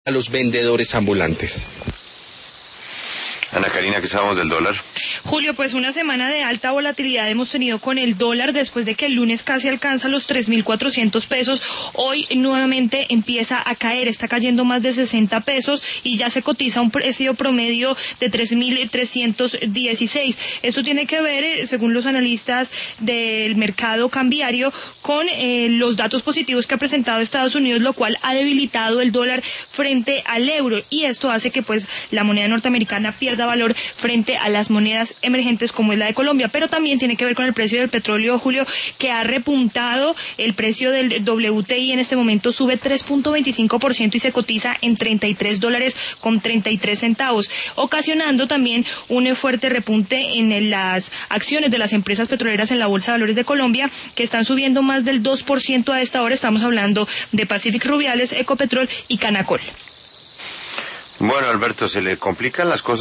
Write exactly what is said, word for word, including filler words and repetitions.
a los vendedores ambulantes. Ana Karina, ¿qué sabemos del dólar? Julio, pues una semana de alta volatilidad hemos tenido con el dólar después de que el lunes casi alcanza los tres mil cuatrocientos pesos. Hoy nuevamente empieza a caer, está cayendo más de sesenta pesos y ya se cotiza un precio promedio de tres mil trescientos dieciséis. Esto tiene que ver, según los analistas del mercado cambiario, con eh, los datos positivos que ha presentado Estados Unidos, lo cual ha debilitado el dólar frente al euro, y esto hace que pues la moneda norteamericana pierda valor frente a las monedas emergentes como es la de Colombia. Pero también tiene que ver con el precio del petróleo, Julio, que ha repuntado. El precio del W T I en este momento sube tres punto veinticinco por ciento y se cotiza en treinta y tres dólares con treinta y tres centavos, ocasionando también un fuerte repunte en las acciones de las empresas petroleras en la Bolsa de Valores de Colombia, que están subiendo más del dos por ciento a esta hora. Estamos hablando de Pacific Rubiales, Ecopetrol y Canacol. Bueno, Alberto, se le complican las cosas